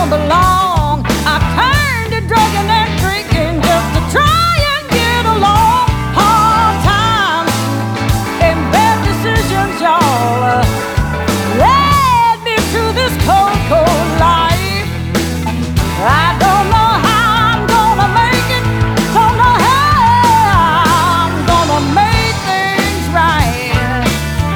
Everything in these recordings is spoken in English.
don't belong. I turned to drugging and drinking just to try and get along. Hard times and bad decisions, y'all, led me to this cold, cold life. I don't know how I'm gonna make it, don't know how I'm gonna make things right.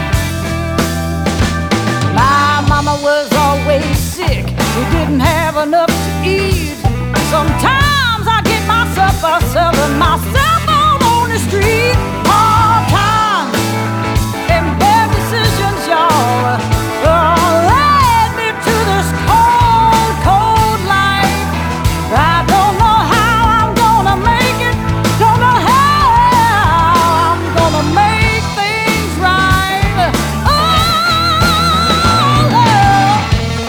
My mama was always sick, we didn't have enough to eat. Sometimes I get myself selling myself out on the street. Hard times and bad decisions, y'all, led me to this cold, cold life. I don't know how I'm gonna make it, don't know how I'm gonna make things right. Oh, love.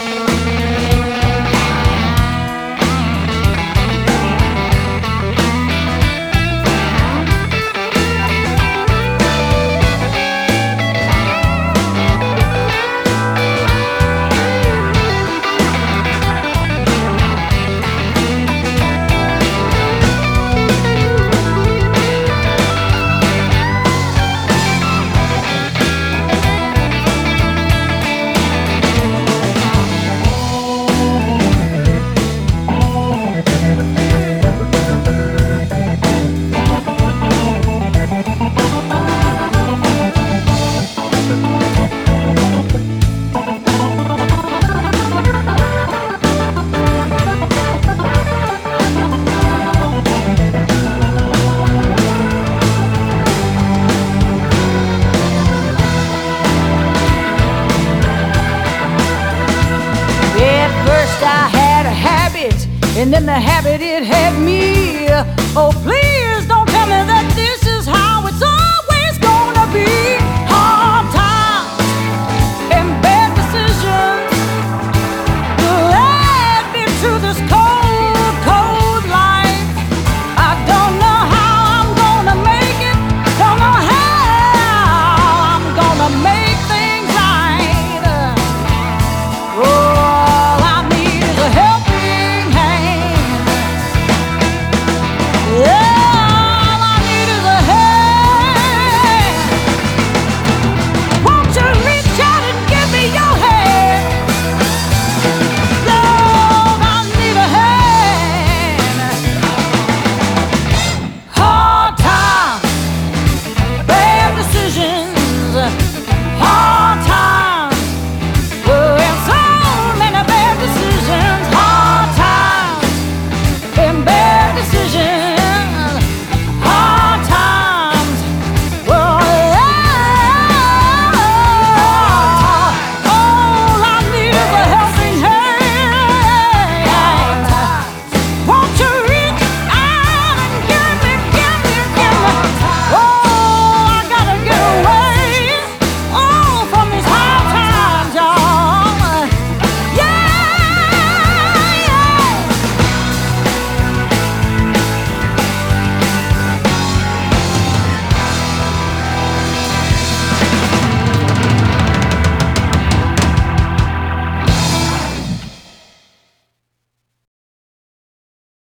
At first I had a habit, and then the habit it had me. Oh, please don't tell me that this